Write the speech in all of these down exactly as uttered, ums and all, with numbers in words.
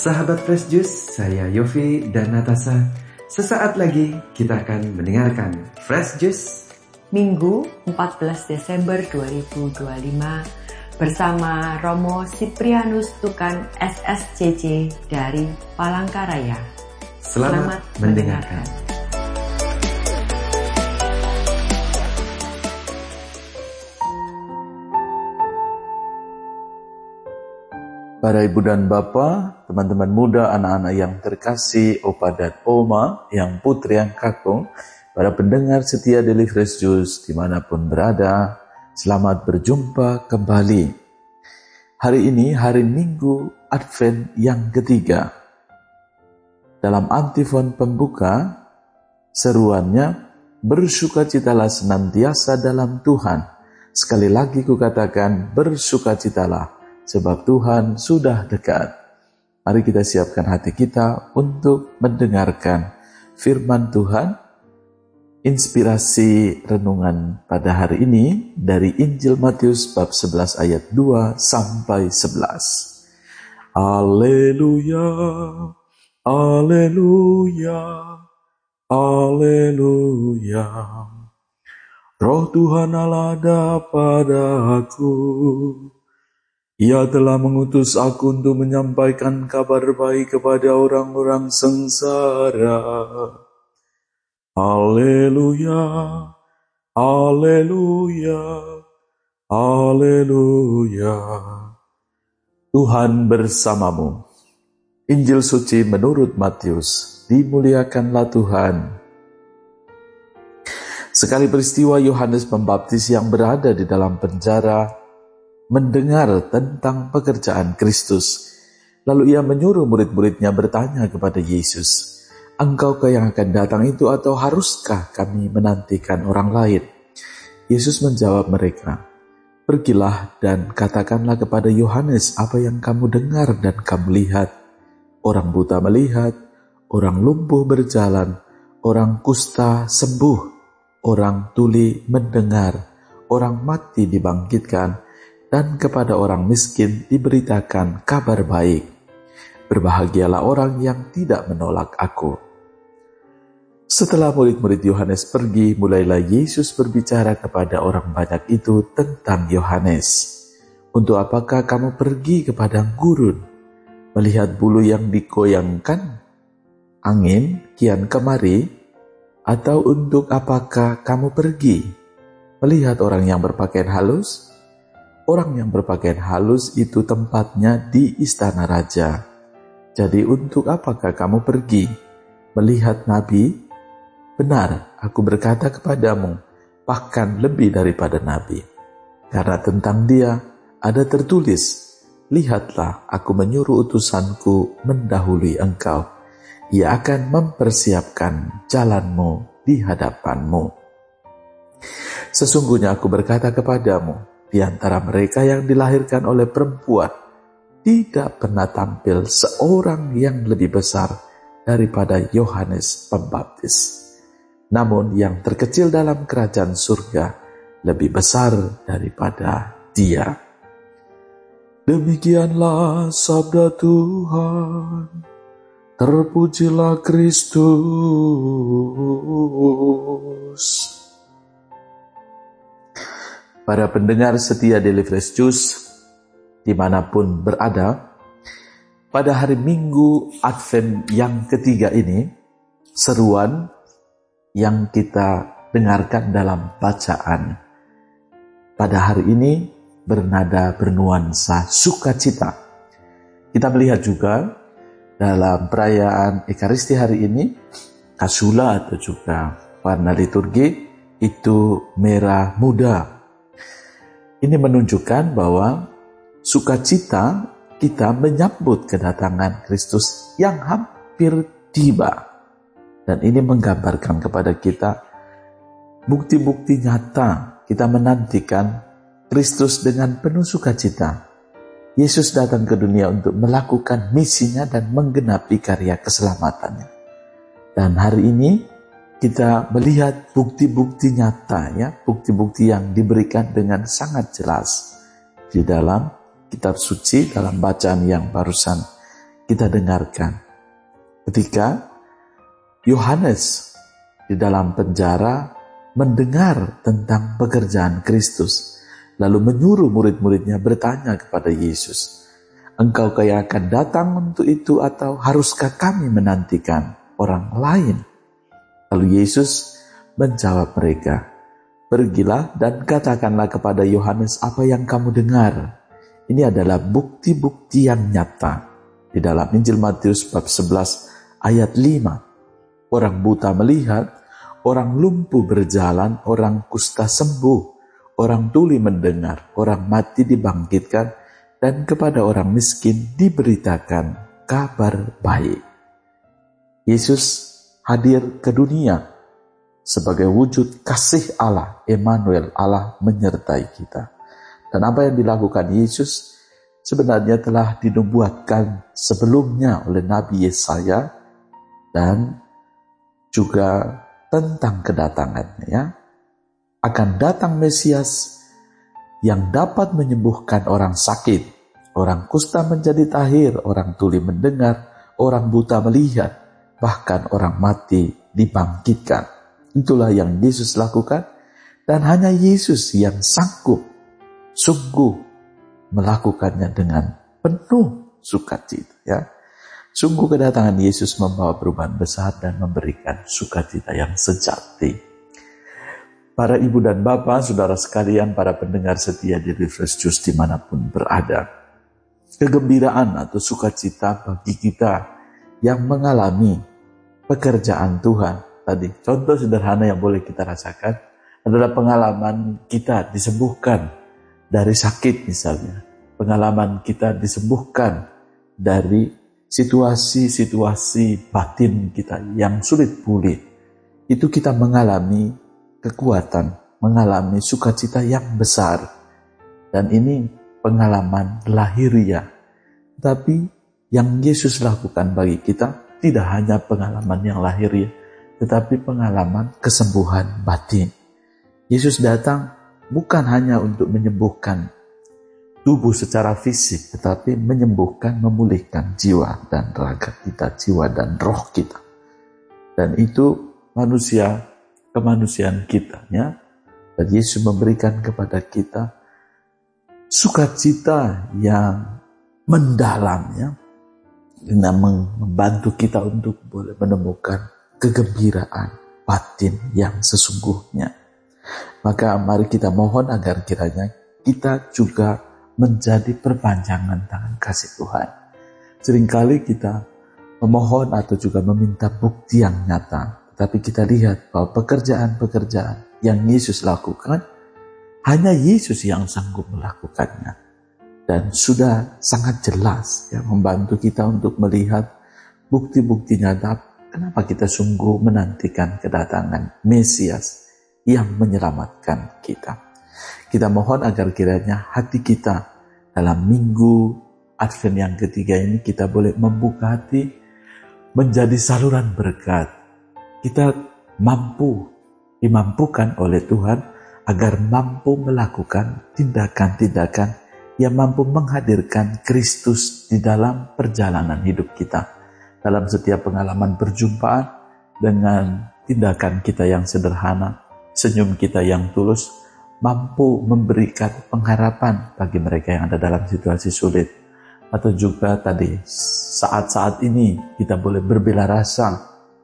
Sahabat Fresh Juice, saya Yofi dan Natasha. Sesaat lagi kita akan mendengarkan Fresh Juice Minggu empat belas Desember dua ribu dua puluh lima bersama Romo Siprianus Tukan S S C C dari Palangkaraya. Selamat, Selamat mendengarkan. Para ibu dan bapak, teman-teman muda, anak-anak yang terkasih, opa dan oma, yang putri, yang kakung, para pendengar setia Daily Fresh Juice dimanapun berada, selamat berjumpa kembali. Hari ini hari Minggu Advent yang ketiga. Dalam antifon pembuka, seruannya, bersukacitalah senantiasa dalam Tuhan. Sekali lagi kukatakan, bersukacitalah. Sebab Tuhan sudah dekat. Mari kita siapkan hati kita untuk mendengarkan firman Tuhan. Inspirasi renungan pada hari ini dari Injil Matius bab sebelas ayat dua sampai sebelas. Haleluya, haleluya, haleluya. Roh Tuhan Allah ada padaku. Ia telah mengutus aku untuk menyampaikan kabar baik kepada orang-orang sengsara. Haleluya, haleluya, haleluya. Tuhan bersamamu. Injil suci menurut Matius. Dimuliakanlah Tuhan. Sekali peristiwa Yohanes Pembaptis yang berada di dalam penjara mendengar tentang pekerjaan Kristus. Lalu ia menyuruh murid-muridnya bertanya kepada Yesus, "Engkaukah yang akan datang itu atau haruskah kami menantikan orang lain?" Yesus menjawab mereka, "Pergilah dan katakanlah kepada Yohanes apa yang kamu dengar dan kamu lihat. Orang buta melihat, orang lumpuh berjalan, orang kusta sembuh, orang tuli mendengar, orang mati dibangkitkan, dan kepada orang miskin diberitakan kabar baik. Berbahagialah orang yang tidak menolak aku." Setelah murid-murid Yohanes pergi, mulailah Yesus berbicara kepada orang banyak itu tentang Yohanes. "Untuk apakah kamu pergi ke padang gurun, melihat bulu yang digoyangkan angin kian kemari? Atau untuk apakah kamu pergi, melihat orang yang berpakaian halus? Orang yang berpakaian halus itu tempatnya di istana raja. Jadi untuk apakah kamu pergi, melihat nabi? Benar, aku berkata kepadamu, bahkan lebih daripada nabi. Karena tentang dia ada tertulis, lihatlah aku menyuruh utusanku mendahului engkau. Ia akan mempersiapkan jalanmu di hadapanmu. Sesungguhnya aku berkata kepadamu, di antara mereka yang dilahirkan oleh perempuan, tidak pernah tampil seorang yang lebih besar daripada Yohanes Pembaptis. Namun yang terkecil dalam kerajaan surga lebih besar daripada dia." Demikianlah sabda Tuhan. Terpujilah Kristus. Para pendengar setia Daily Fresh Juice dimanapun berada, pada hari Minggu Advent yang ketiga ini, seruan yang kita dengarkan dalam bacaan pada hari ini bernada bernuansa sukacita. Kita melihat juga dalam perayaan Ekaristi hari ini, kasula atau juga warna liturgi itu merah muda. Ini menunjukkan bahwa sukacita kita menyambut kedatangan Kristus yang hampir tiba. Dan ini menggambarkan kepada kita bukti-bukti nyata kita menantikan Kristus dengan penuh sukacita. Yesus datang ke dunia untuk melakukan misinya dan menggenapi karya keselamatannya. Dan hari ini kita melihat bukti-bukti nyata, ya, bukti-bukti yang diberikan dengan sangat jelas di dalam kitab suci, dalam bacaan yang barusan kita dengarkan ketika Yohanes di dalam penjara mendengar tentang pekerjaan Kristus, lalu menyuruh murid-muridnya bertanya kepada Yesus, "Engkau kaya akan datang untuk itu atau haruskah kami menantikan orang lain?" Lalu Yesus menjawab mereka, "Pergilah dan katakanlah kepada Yohanes apa yang kamu dengar." Ini adalah bukti-bukti yang nyata. Di dalam Injil Matius bab sebelas ayat lima. Orang buta melihat, orang lumpuh berjalan, orang kusta sembuh, orang tuli mendengar, orang mati dibangkitkan, dan kepada orang miskin diberitakan kabar baik. Yesus hadir ke dunia sebagai wujud kasih Allah, Emmanuel, Allah menyertai kita. Dan apa yang dilakukan Yesus sebenarnya telah dinubuatkan sebelumnya oleh Nabi Yesaya dan juga tentang kedatangannya, ya. Akan datang Mesias yang dapat menyembuhkan orang sakit, orang kusta menjadi tahir, orang tuli mendengar, orang buta melihat, bahkan orang mati dibangkitkan. Itulah yang Yesus lakukan, dan hanya Yesus yang sanggup sungguh melakukannya dengan penuh sukacita, ya. Sungguh kedatangan Yesus membawa perubahan besar dan memberikan sukacita yang sejati. Para ibu dan bapak, saudara sekalian, para pendengar setia di Refresh Juice dimanapun berada, kegembiraan atau sukacita bagi kita yang mengalami pekerjaan Tuhan. Tadi contoh sederhana yang boleh kita rasakan adalah pengalaman kita disembuhkan dari sakit misalnya. Pengalaman kita disembuhkan dari situasi-situasi batin kita yang sulit pulih. Itu kita mengalami kekuatan, mengalami sukacita yang besar. Dan ini pengalaman lahiriah. Tapi yang Yesus lakukan bagi kita tidak hanya pengalaman yang lahiriah, tetapi pengalaman kesembuhan batin. Yesus datang bukan hanya untuk menyembuhkan tubuh secara fisik, tetapi menyembuhkan, memulihkan jiwa dan raga kita, jiwa dan roh kita. Dan itu manusia, kemanusiaan kita, ya. Dan Yesus memberikan kepada kita sukacita yang mendalam, ya, dengan membantu kita untuk boleh menemukan kegembiraan batin yang sesungguhnya. Maka mari kita mohon agar kiranya kita juga menjadi perpanjangan tangan kasih Tuhan. Seringkali kita memohon atau juga meminta bukti yang nyata, tapi kita lihat bahwa pekerjaan-pekerjaan yang Yesus lakukan, hanya Yesus yang sanggup melakukannya. Dan sudah sangat jelas, ya, membantu kita untuk melihat bukti-bukti nyata kenapa kita sungguh menantikan kedatangan Mesias yang menyelamatkan kita. Kita mohon agar kiranya hati kita dalam minggu Advent yang ketiga ini kita boleh membuka hati menjadi saluran berkat. Kita mampu, dimampukan oleh Tuhan agar mampu melakukan tindakan-tindakan yang mampu menghadirkan Kristus di dalam perjalanan hidup kita. Dalam setiap pengalaman perjumpaan dengan tindakan kita yang sederhana, senyum kita yang tulus, mampu memberikan pengharapan bagi mereka yang ada dalam situasi sulit. Atau juga tadi saat-saat ini kita boleh berbela rasa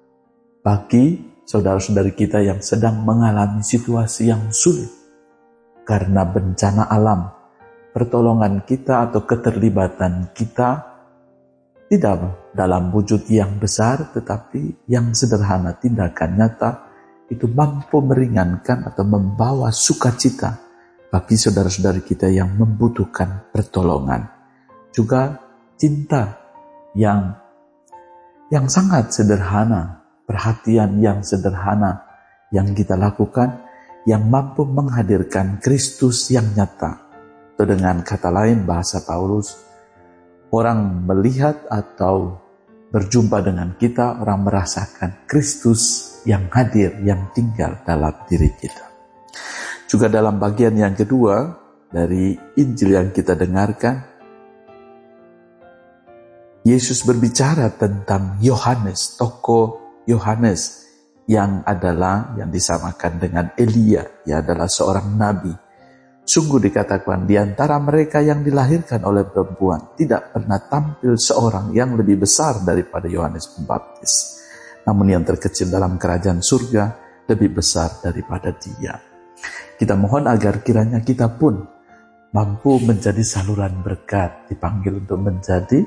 bagi saudara-saudari kita yang sedang mengalami situasi yang sulit karena bencana alam. Pertolongan kita atau keterlibatan kita tidak dalam wujud yang besar, tetapi yang sederhana, tindakan nyata itu mampu meringankan atau membawa sukacita bagi saudara-saudari kita yang membutuhkan pertolongan. Juga cinta yang yang sangat sederhana, perhatian yang sederhana yang kita lakukan, yang mampu menghadirkan Kristus yang nyata. Atau dengan kata lain bahasa Paulus, orang melihat atau berjumpa dengan kita, orang merasakan Kristus yang hadir, yang tinggal dalam diri kita. Juga dalam bagian yang kedua dari Injil yang kita dengarkan, Yesus berbicara tentang Yohanes, tokoh Yohanes yang adalah yang disamakan dengan Elia, ia adalah seorang nabi. Sungguh dikatakan di antara mereka yang dilahirkan oleh perempuan tidak pernah tampil seorang yang lebih besar daripada Yohanes Pembaptis. Namun yang terkecil dalam kerajaan surga lebih besar daripada dia. Kita mohon agar kiranya kita pun mampu menjadi saluran berkat, dipanggil untuk menjadi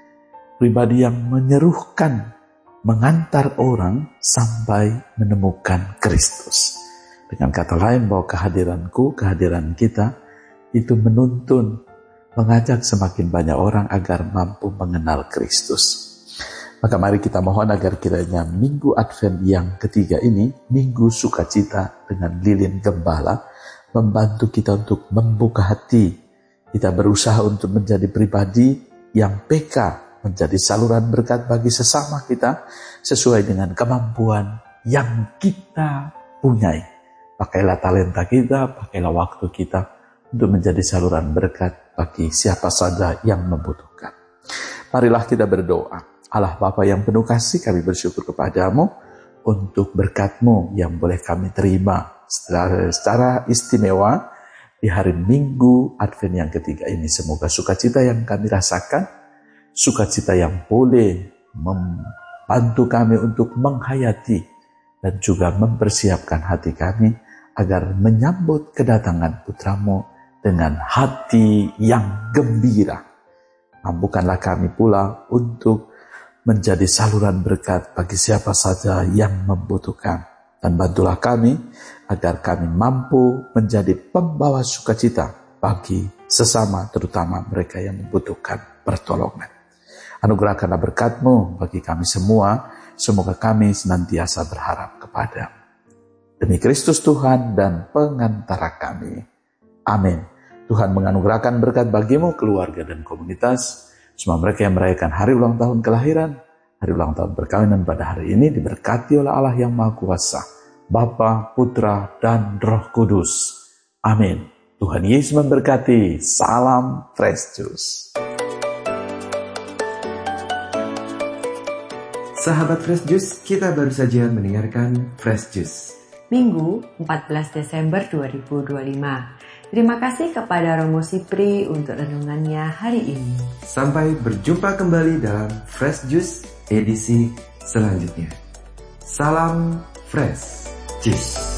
pribadi yang menyeruhkan, mengantar orang sampai menemukan Kristus. Dengan kata lain bahwa kehadiranku, kehadiran kita itu menuntun, mengajak semakin banyak orang agar mampu mengenal Kristus. Maka mari kita mohon agar kiranya Minggu Advent yang ketiga ini, Minggu Sukacita dengan lilin gembala, membantu kita untuk membuka hati. Kita berusaha untuk menjadi pribadi yang P K, menjadi saluran berkat bagi sesama kita sesuai dengan kemampuan yang kita punyai. Pakailah talenta kita, pakailah waktu kita untuk menjadi saluran berkat bagi siapa saja yang membutuhkan. Marilah kita berdoa. Allah Bapa yang penuh kasih, kami bersyukur kepadamu untuk berkat-Mu yang boleh kami terima secara, secara istimewa di hari Minggu Advent yang ketiga ini. Semoga sukacita yang kami rasakan, sukacita yang boleh membantu kami untuk menghayati dan juga mempersiapkan hati kami agar menyambut kedatangan Putra-Mu dengan hati yang gembira. Mampukanlah kami pula untuk menjadi saluran berkat bagi siapa saja yang membutuhkan. Dan bantulah kami agar kami mampu menjadi pembawa sukacita bagi sesama, terutama mereka yang membutuhkan pertolongan. Anugerahkanlah berkat-Mu bagi kami semua. Semoga kami senantiasa berharap kepada-Mu. Demi Kristus Tuhan dan pengantara kami. Amin. Tuhan menganugerahkan berkat bagimu, keluarga dan komunitas. Semua mereka yang merayakan hari ulang tahun kelahiran, hari ulang tahun perkawinan pada hari ini diberkati oleh Allah yang Maha Kuasa, Bapa, Putra, dan Roh Kudus. Amin. Tuhan Yesus memberkati. Salam Fresh Juice. Sahabat Fresh Juice, kita baru saja mendengarkan Fresh Juice Minggu empat belas Desember dua ribu dua puluh lima. Terima kasih kepada Romo Sipri untuk renungannya hari ini. Sampai berjumpa kembali dalam Fresh Juice edisi selanjutnya. Salam Fresh Juice.